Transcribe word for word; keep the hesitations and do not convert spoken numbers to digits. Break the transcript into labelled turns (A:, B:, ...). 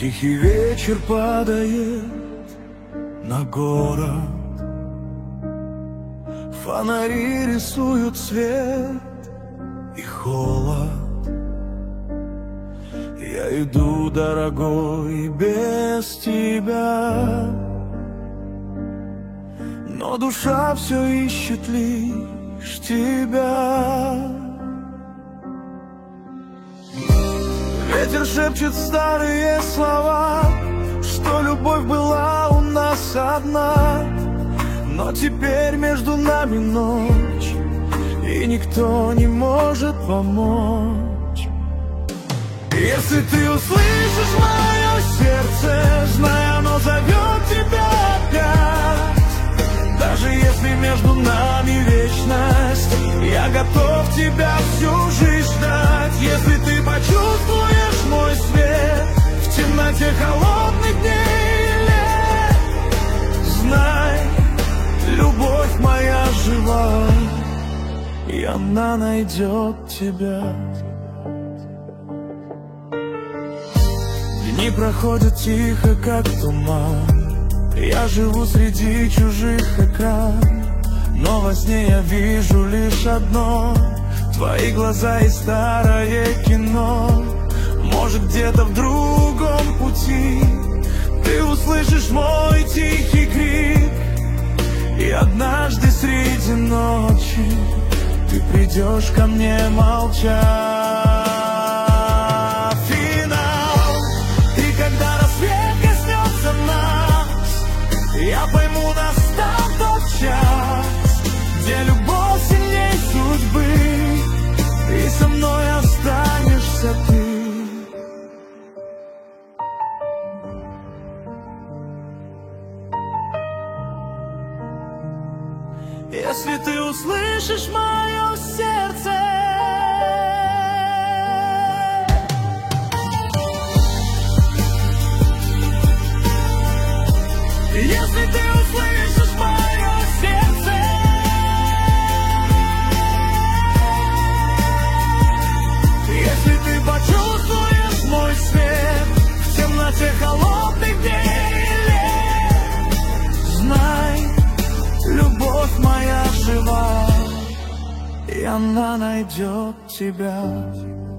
A: Тихий вечер падает на город, фонари рисуют свет и холод. Я иду, дорогой, без тебя, но душа все ищет лишь тебя. Ветер шепчет старые слова, что любовь была у нас одна, но теперь между нами ночь, и никто не может помочь. Если ты услышишь мое сердце, знай, оно зовет тебя опять. Даже если между нами вечность, я готов тебя всю жизнь ждать. Если ты почувствуешь мой свет в темноте холодных дней и лет, знай, любовь моя жива, и она найдет тебя. Дни проходят тихо, как туман, я живу среди чужих экранов, но во сне я вижу лишь одно — твои глаза и старое кино. Может, где-то в другом пути ты услышишь мой тихий крик, и однажды среди ночи ты придешь ко мне молча. Я пойму, настал тот час, где любовь сильней судьбы, и со мной останешься ты. Если ты услышишь мое сердце, если ты услышишь мое сердце, если ты почувствуешь мой свет в темноте холодных дней и лет, знай, любовь моя жива, и она найдет тебя.